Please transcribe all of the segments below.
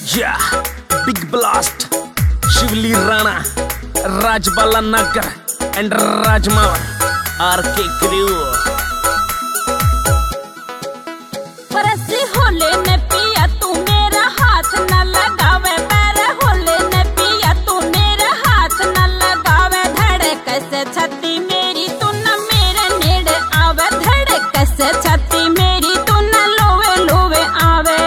या big blast, Shivli Rana, Rajbala नगर and राजमावर आरके क्रू। परसी होले ने पिया तू मेरा हाथ न लगावे, पैर होले ने पिया तू मेरा हाथ न लगावे। धड़क से छाती मेरी तू न मेरे नेड़े आवे, धड़क से छाती मेरी तू न लोवे लोवे आवे।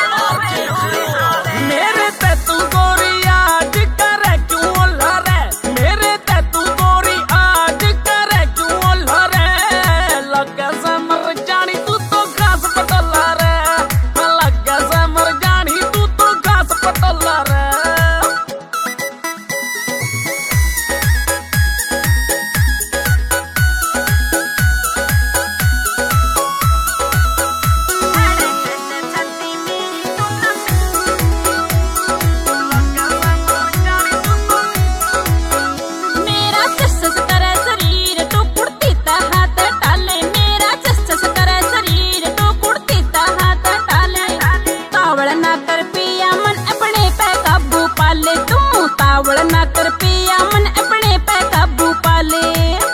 मेरे ते तू गोरी आज करे क्यों लरे, मेरे ते तू गोरी आज करे क्यों लरे। लगे से मर जानी तू तो घास पटोला रे, लगे से मर जानी तू तो घास पटोला रे। ना कर पिया मन अपने पे काबू पाले।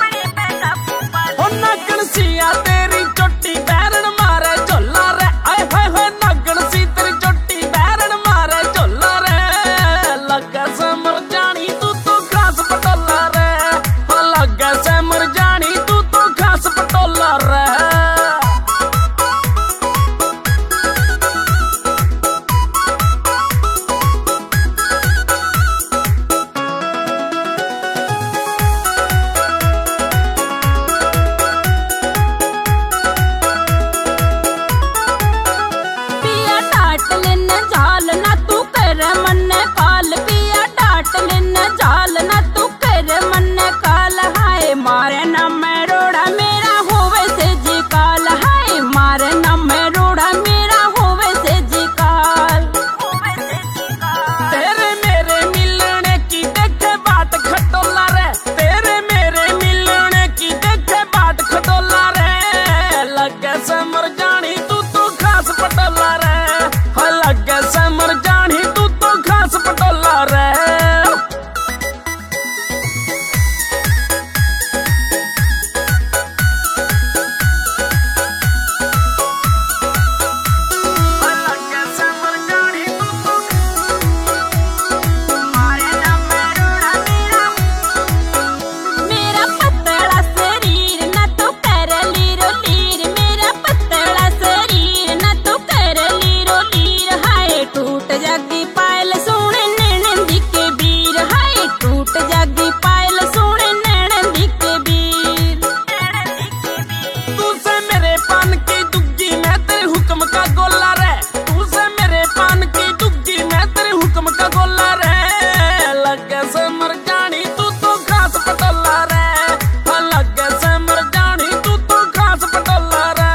ओ नगन सिया तेरी चोटी बैरन मारे झोला रे, आए हाय हाय नगन सी तेरी चोटी बैरन मारे झोला रे। लगे से मर जानी तू तो घास पटोला रे, लगे से मर जानी तू तो घास पटोला रे। मारे ना मैं रोड़ा मेरा होवे से जी काल, हाय मारे ना मैं रोड़ा मेरा होवे से जी काल। तेरे मेरे मिलने की देखे बात खटोला रे, तेरे मेरे मिलने की देखे बात खटोला रे। लगे से मर जानी तू तो घास पटोला रे, लगे से मर जानी तू तो घास पटोला रे। जागी पायल सोने नैन दिखे बीर, हाय टूट जागी पायल सोने नैन दिखे बीर। तू से मेरे पान की दुग्गी मैं तेरे हुक्म का गोला रे, तू से मेरे पान की दुग्गी मैं तेरे हुक्म का गोला रे। लगे से मर जानी तू तो घास पटोला रे, लगे से मर जानी तू तो घास पटोला रे।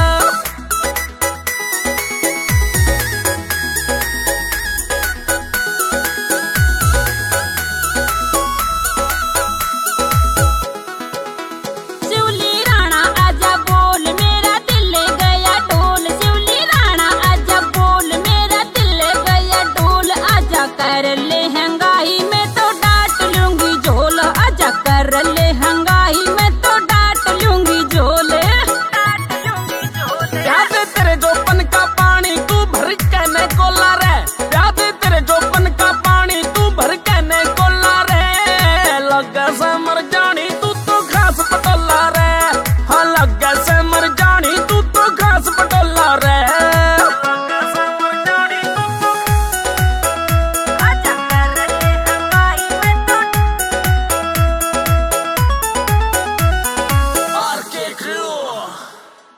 कर ले हंगाई में तो डांट लूंगी झोल, आजा कर ले हंगाई में तो डांट लूंगी झोल। याद तेरे जोपन का पानी तू भर के ने कोला रे, याद तेरे जोपन का पानी तू भर के ने कोला रे। लगे से मर जा